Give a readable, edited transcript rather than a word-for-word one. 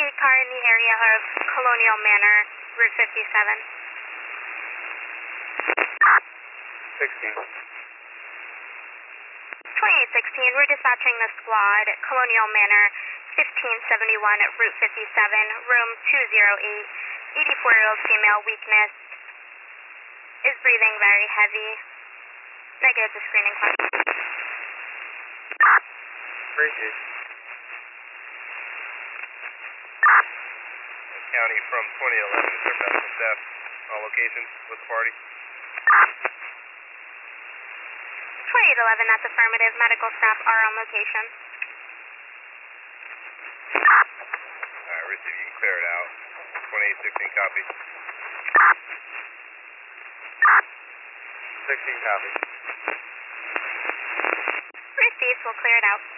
car in the area of Colonial Manor, Route 57. 16. 2816, we're dispatching the squad at Colonial Manor, 1571 at Route 57, room 208. 84-year-old female, weakness, is breathing very heavy. Negative to screening question. Appreciate it. County from 2011, is there medical staff on location with the party? 2811, that's affirmative. Medical staff are on location. Alright, receive, you can clear it out. 2816 copy. 16 copy. Received, we'll clear it out.